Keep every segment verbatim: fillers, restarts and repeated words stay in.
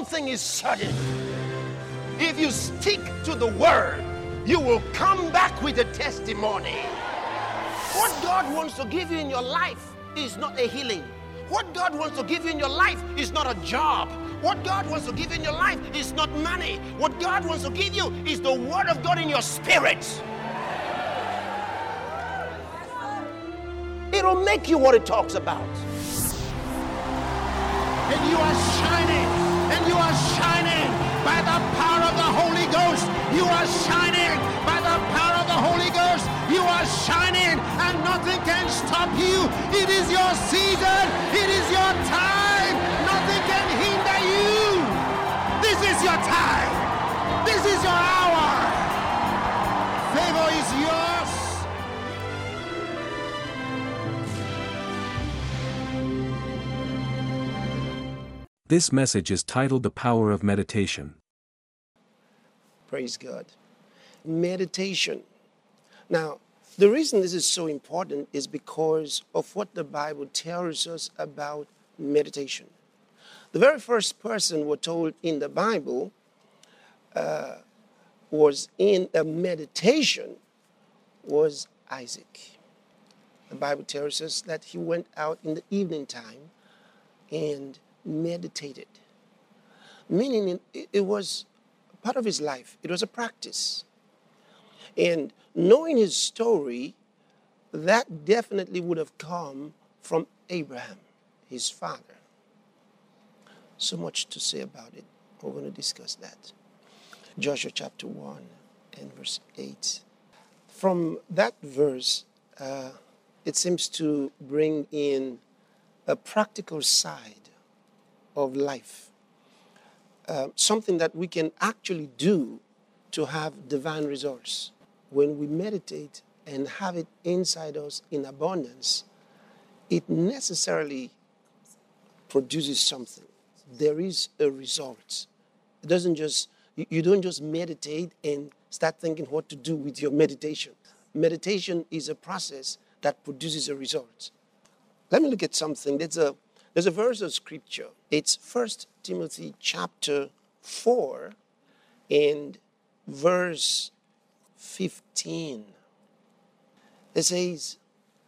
thing is certain. If you stick to the word, you will come back with a testimony. What God wants to give you in your life is not a healing. What God wants to give you in your life is not a job. What God wants to give you in your life is not money. What God wants to give you is the word of God in your spirit. It'll make you what it talks about. And you are shining, and you are shining by the power of the Holy Ghost. You are shining by the power of the Holy Ghost. You are shining, and nothing can stop you. It is your season. It is your time. Nothing can hinder you. This is your time. This is your hour. Favor is yours. This message is titled The Power of Meditation. Praise God. Meditation. Now, the reason this is so important is because of what the Bible tells us about meditation. The very first person we're told in the Bible uh, was in a meditation was Isaac. The Bible tells us that he went out in the evening time and meditated, meaning it, it was part of his life. It was a practice. And knowing his story, that definitely would have come from Abraham, his father. So much to say about it. We're going to discuss that. Joshua chapter one and verse eight. From that verse, uh, it seems to bring in a practical side of life, uh, something that we can actually do to have divine results. When we meditate and have it inside us in abundance, it necessarily produces something. There is a result. It doesn't just, you don't just meditate and start thinking what to do with your meditation. Meditation is a process that produces a result. Let me look at something. There's a There's a verse of scripture. It's First Timothy chapter four and verse fifteen. It says,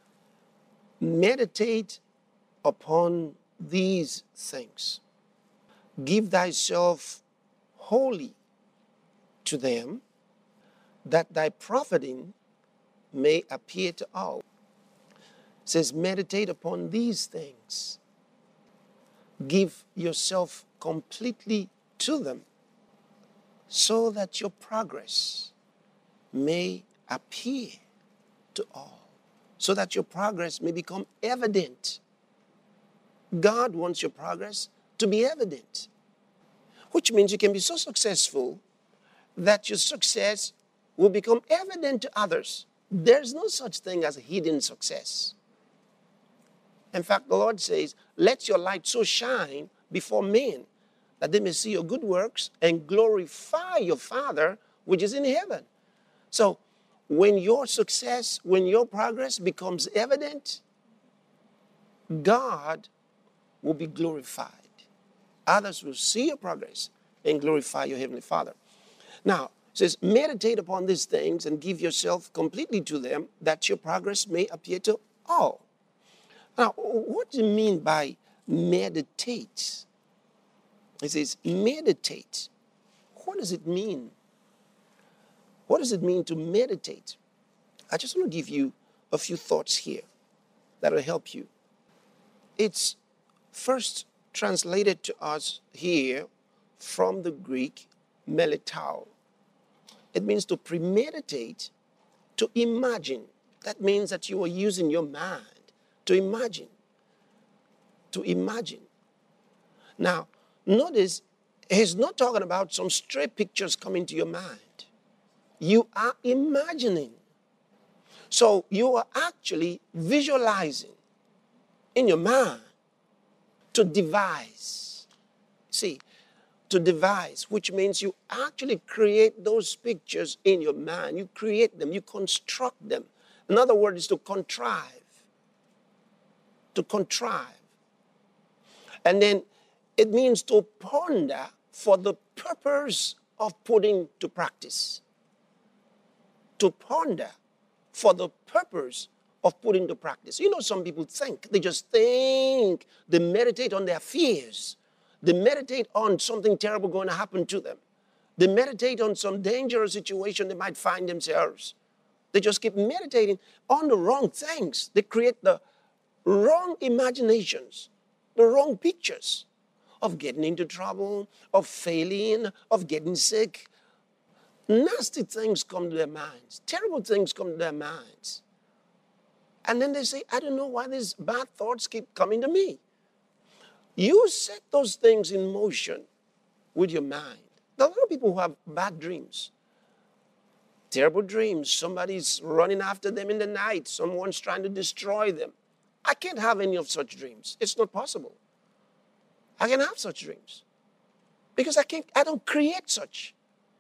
meditate upon these things. Give thyself wholly to them, that thy profiting may appear to all. It says, meditate upon these things. Give yourself completely to them, so that your progress may appear to all, so that your progress may become evident. God wants your progress to be evident, which means you can be so successful that your success will become evident to others. There's no such thing as a hidden success. In fact, the Lord says, let your light so shine before men that they may see your good works and glorify your Father which is in heaven. So when your success, when your progress becomes evident, God will be glorified. Others will see your progress and glorify your Heavenly Father. Now, it says, meditate upon these things and give yourself completely to them, that your progress may appear to all. Now, what do you mean by meditate? It says meditate. What does it mean? What does it mean to meditate? I just want to give you a few thoughts here that will help you. It's first translated to us here from the Greek meletao. It means to premeditate, to imagine. That means that you are using your mind to imagine. To imagine. Now, notice, he's not talking about some stray pictures coming to your mind. You are imagining. So you are actually visualizing in your mind to devise. See, to devise, which means you actually create those pictures in your mind. You create them, you construct them. Another word is to contrive. To contrive. And then it means to ponder for the purpose of putting to practice. To ponder for the purpose of putting to practice. You know, some people think, they just think, they meditate on their fears. They meditate on something terrible going to happen to them. They meditate on some dangerous situation they might find themselves. They just keep meditating on the wrong things. They create the wrong imaginations, the wrong pictures of getting into trouble, of failing, of getting sick. Nasty things come to their minds. Terrible things come to their minds. And then they say, I don't know why these bad thoughts keep coming to me. You set those things in motion with your mind. There are a lot of people who have bad dreams. Terrible dreams. Somebody's running after them in the night. Someone's trying to destroy them. I can't have any of such dreams. It's not possible. I can have such dreams. Because I can't, I don't create such.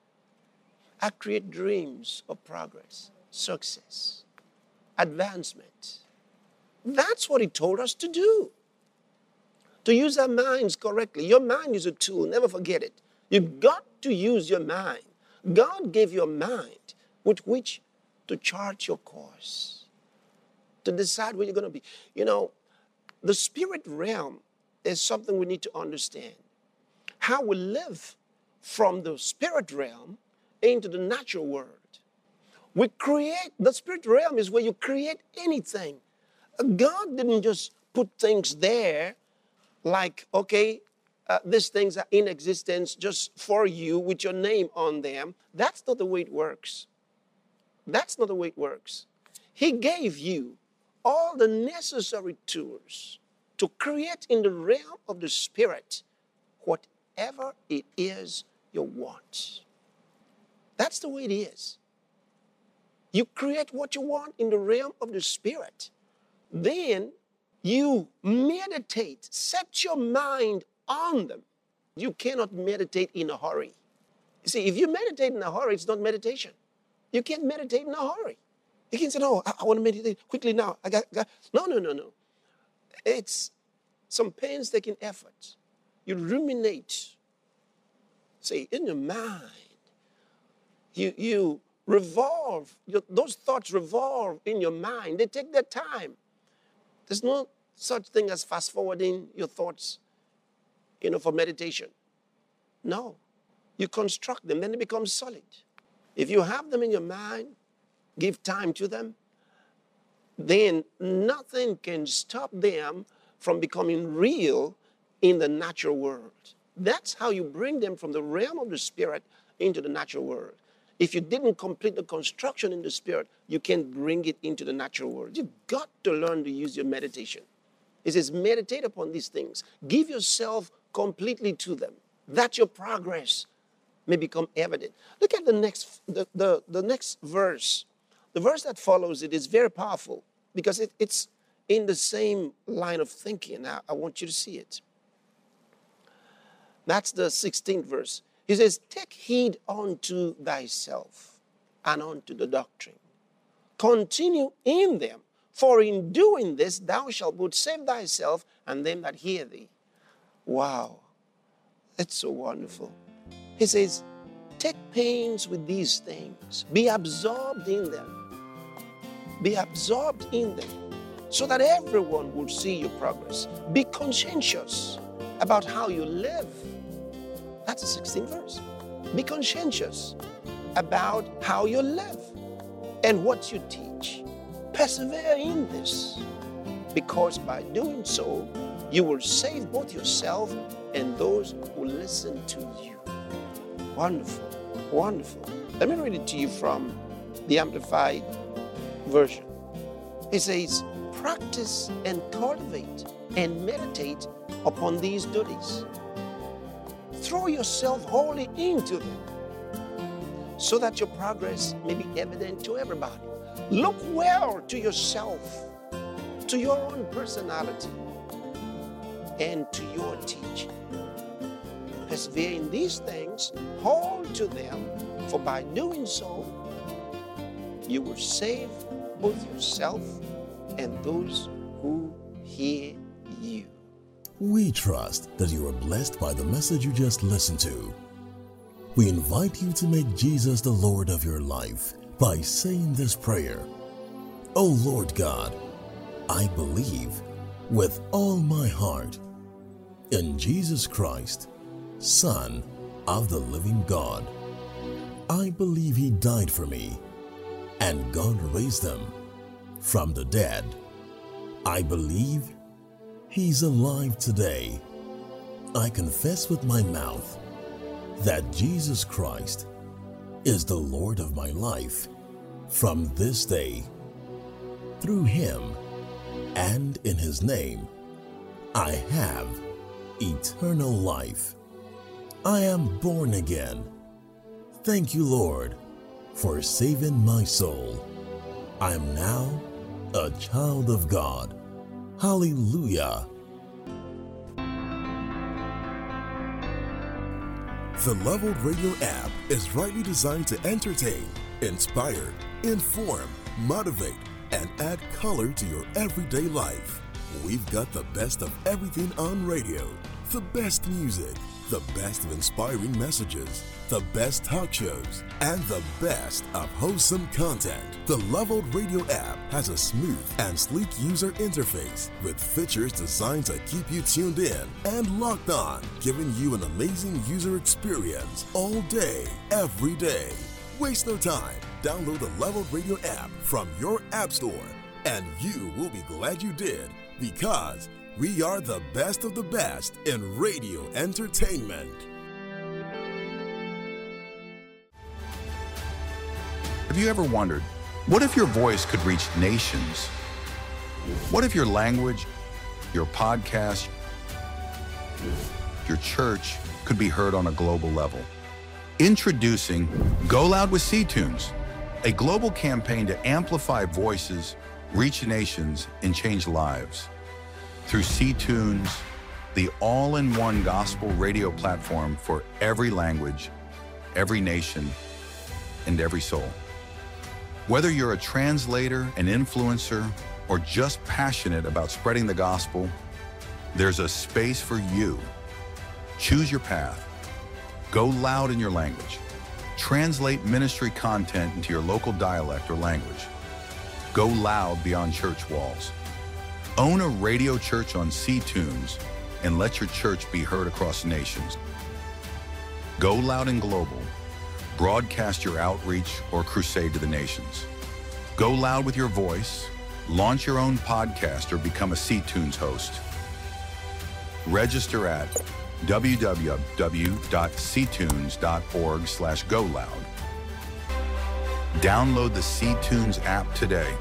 I create dreams of progress, success, advancement. That's what he told us to do. To use our minds correctly. Your mind is a tool. Never forget it. You've got to use your mind. God gave you a mind with which to chart your course, to decide where you're going to be. You know, the spirit realm is something we need to understand. How we live from the spirit realm into the natural world. We create, the spirit realm is where you create anything. God didn't just put things there like, okay, uh, these things are in existence just for you with your name on them. That's not the way it works. That's not the way it works. He gave you all the necessary tools to create in the realm of the spirit whatever it is you want. That's the way it is. You create what you want in the realm of the spirit. Then you meditate, set your mind on them. You cannot meditate in a hurry. You see, if you meditate in a hurry, it's not meditation. You can't meditate in a hurry. You can't say, no, I, I want to meditate quickly now. I got, got. No, no, no, no. It's some painstaking effort. You ruminate. See, in your mind. You, you revolve, your, those thoughts revolve in your mind. They take their time. There's no such thing as fast forwarding your thoughts, you know, for meditation. No. You construct them, then they become solid. If you have them in your mind, give time to them, then nothing can stop them from becoming real in the natural world. That's how you bring them from the realm of the spirit into the natural world. If you didn't complete the construction in the spirit, you can't bring it into the natural world. You've got to learn to use your meditation. It says, meditate upon these things. Give yourself completely to them. That your progress may become evident. Look at the next, the, the, the next verse. The verse that follows it is very powerful because it, it's in the same line of thinking. I, I want you to see it. That's the sixteenth verse. He says, take heed unto thyself and unto the doctrine. Continue in them, for in doing this thou shalt both save thyself and them that hear thee. Wow, that's so wonderful. He says, take pains with these things. Be absorbed in them. Be absorbed in them so that everyone will see your progress. Be conscientious about how you live. That's the sixteenth verse. Be conscientious about how you live and what you teach. Persevere in this, because by doing so, you will save both yourself and those who listen to you. Wonderful, wonderful. Let me read it to you from the Amplified Version. It says, practice and cultivate and meditate upon these duties. Throw yourself wholly into them so that your progress may be evident to everybody. Look well to yourself, to your own personality, and to your teaching. Persevere in these things, hold to them, for by doing so, you will save both yourself and those who hear you. We trust that you are blessed by the message you just listened to. We invite you to make Jesus the Lord of your life by saying this prayer. O Lord God, I believe with all my heart in Jesus Christ, Son of the living God. I believe He died for me, and God raised Him from the dead. I believe He's alive today. I confess with my mouth that Jesus Christ is the Lord of my life from this day. Through Him and in His name, I have eternal life. I am born again. Thank you, Lord, for saving my soul. I am now a child of God. Hallelujah. The Leveled Radio app is rightly designed to entertain, inspire, inform, motivate, and add color to your everyday life. We've got the best of everything on radio, the best music, the best of inspiring messages, the best talk shows, and the best of wholesome content. The Leveled Radio app has a smooth and sleek user interface with features designed to keep you tuned in and locked on, giving you an amazing user experience all day, every day. Waste no time. Download the Leveled Radio app from your app store, and you will be glad you did, because we are the best of the best in radio entertainment. Have you ever wondered, what if your voice could reach nations? What if your language, your podcast, your church could be heard on a global level? Introducing Go Loud with C-Tunes, a global campaign to amplify voices, reach nations, and change lives. Through C-Tunes, the all-in-one gospel radio platform for every language, every nation, and every soul. Whether you're a translator, an influencer, or just passionate about spreading the gospel, there's a space for you. Choose your path. Go loud in your language. Translate ministry content into your local dialect or language. Go loud beyond church walls. Own a radio church on C-Tunes and let your church be heard across nations. Go loud and global. Broadcast your outreach or crusade to the nations. Go loud with your voice. Launch your own podcast or become a C-Tunes host. Register at w w w dot c tunes dot org slash go loud. Download the C-Tunes app today.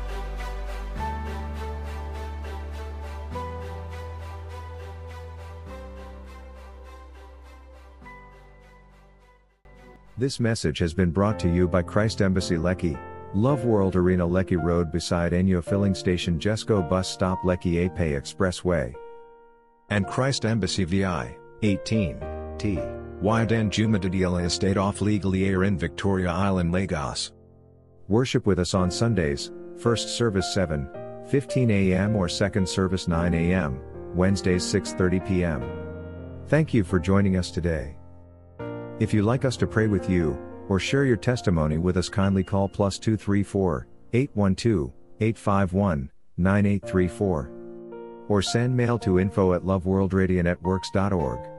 This message has been brought to you by Christ Embassy Lekki, Love World Arena Lekki Road beside Enyo Filling Station Jesco Bus Stop Lekki Ape Expressway. And Christ Embassy V I, eighteen, T, Y Danjumadidiela Estate off Legally Air in Victoria Island, Lagos. Worship with us on Sundays, first service seven fifteen a m or second service nine a m, Wednesdays six thirty p m Thank you for joining us today. If you'd like us to pray with you, or share your testimony with us, kindly call plus two three four, eight one two, eight five one, nine eight three four. Or send mail to info at loveworldradionetworks dot org.